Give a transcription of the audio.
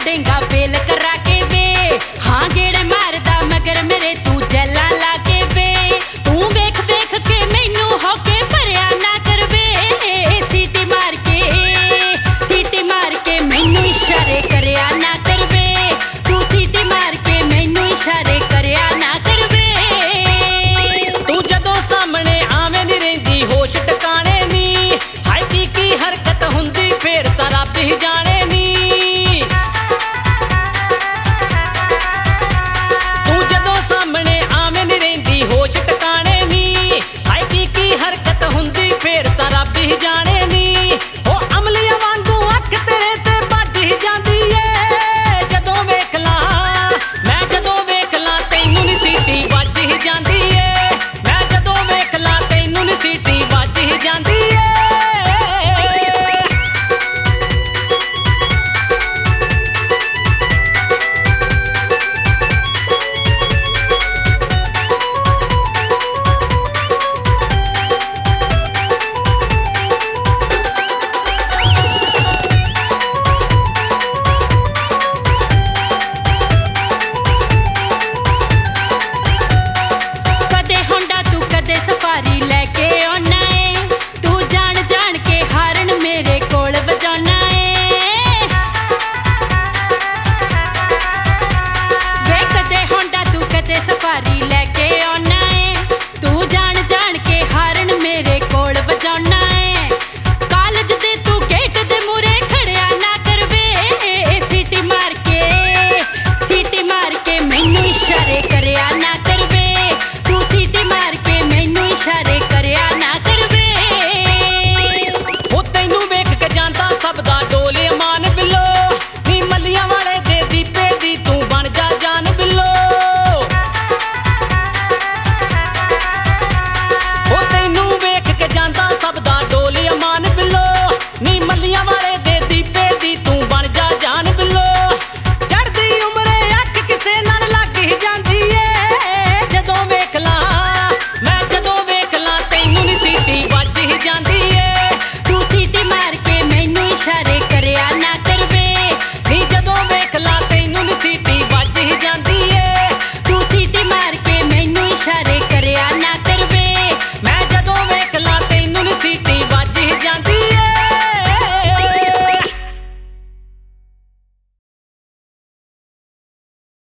डेंगा fail करा के वे हाँ गेड़े मारदा मगर मेरे तू जला ला के वे तू वेख वेख के मैनू होके भरिया ना करवे सीटी मार के मैनू इशारे करया ना करवे तू सीटी मार के मैनू इशारे करया ना करवे तू जदों सामने आवे नी रहिंदी होश टकाने नी हाय की हरकत हुंदी फिर तां रब ही जाने नी तू जदों सामने आवे नी रहिंदी होश टकाने नी हाय की हरकत हुंदी फिर तां रब ही जाने नी ओ अमलिया वांगू अख तेरे ते भज ही जांदी ए जदों वेख ला मैं जदों वेख ला तैनू नी सीटी वज ही जांदी ए मैं जदों वेख ला तैनू नी सीटी वज ही जांदी ए कदे होंडा तू कदे सफारी लेके आना है तू जान जान के हारन मेरे कोल बजाना है वे कदे होंडा तू कदे सफारी लेके आना है तू जान जान के हारन मेरे कोल बजाना है कॉलेज दे तू गेट दे मुरे खड़िया ना करवे सीटी मार के मैनू इशारे करया ना करवे तू सीटी मार के मैनू इशारे करया ना करवे हो तैनू वेख के जांदा सब दा डोले मान बिलो नी मलियां वाले दे दीपे दी तू बन जा जान बिलो हो तैनू वेख के जांदा सब दा डोले मान बिलो नी मलियां वाले दे दीपे दी तू बन जा जान बिलो चढ़दी उमरे अख किसे नाल लग ही जांदी ए जदों वेख ला मैं जदों वेख ला तैनू नी सीटी वज ही जांदी ए तू सीटी मार के मैनू इशारे